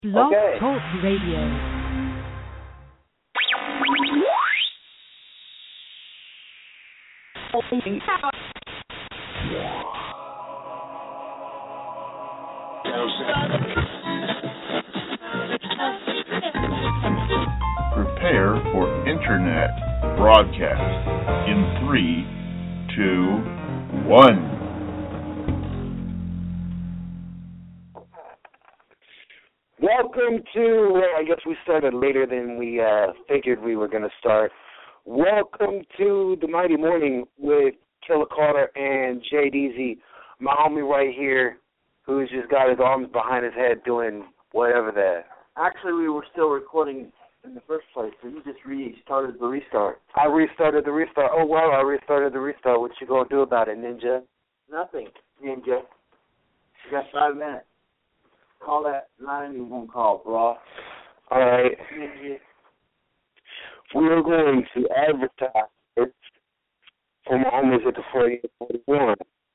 Blog Okay. Talk Radio. Prepare for Internet broadcast in 3, 2, 1. Welcome to, I guess we started later than we figured we were going to start. Welcome to the Mighty Morning with Killer Carter and JDZ, my homie right here, who's just got his arms behind his head doing whatever that. Actually, we were still recording in the first place, so you just restarted the restart. I restarted the restart. Oh, wow, I restarted the restart. What you going to do about it, Ninja? Nothing, Ninja. You got 5 minutes. Call that 911 call, bro. All right. Ninja. We are going to advertise it for my homies at the 4841.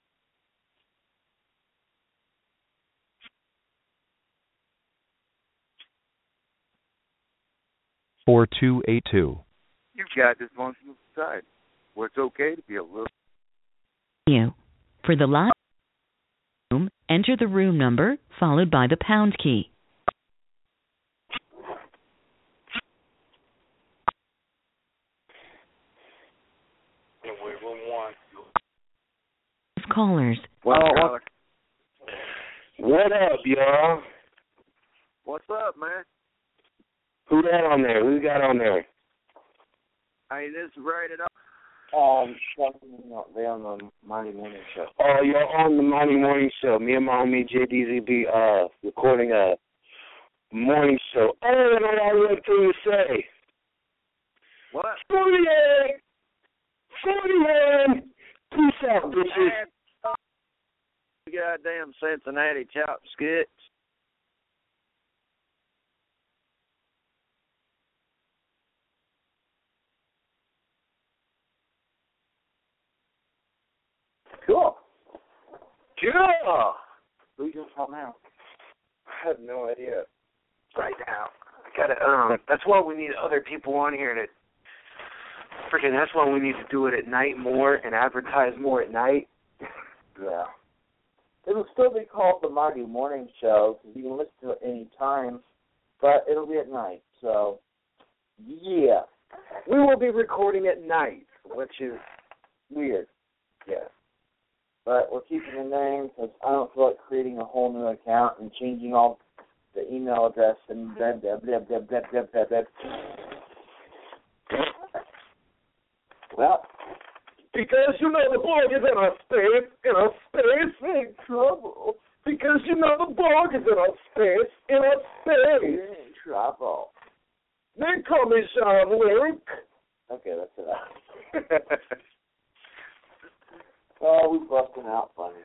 You've got dysfunctional society where it's okay to be a little. You. For the live room, enter the room number followed by the pound key. Callers. Well, what up, y'all? What's up, man? Who that on there? Who you got on there? Hey, this is right it up. They on the Mighty Morning Show. Oh, you're on the Mighty Morning Show. Me and my homie JDZ recording a morning show. Oh, and I got one thing to say. What? 48! 41! Peace out, bitches. Goddamn Cincinnati chop skits. Cool. Yeah! Who you going to call now? I have no idea. Right now. I gotta, that's why we need other people on here to, that's why we need to do it at night more and advertise more at night. Yeah. It'll still be called the Mighty Morning Show, because you can listen to it any time, but it'll be at night, so, yeah. We will be recording at night, which is Weird. yeah. But we're keeping the name, because I don't feel like creating a whole new account and changing all the email address and blah, blah, blah, blah, blah, blah, blah, blah. Well, Because you know the Borg is in a space in trouble. Because you know the Borg is in a space. you're in trouble. They call me Jean-Luc. Okay, that's it. Oh, we busting out funny.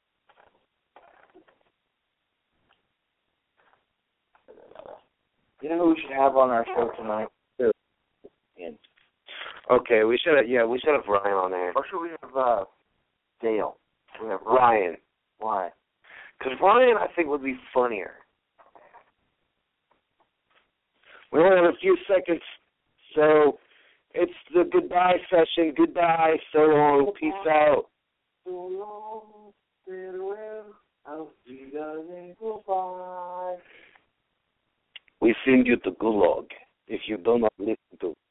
You know who we should have on our show tonight? Ian. Okay, we should have Ryan on there. Or should we have Dale? We have Ryan. Why? Because Ryan, I think, would be funnier. We only have a few seconds, so it's the goodbye session. Goodbye, so long, peace out. So long, farewell, I'll see you again, goodbye. We send you to Gulag if you do not listen to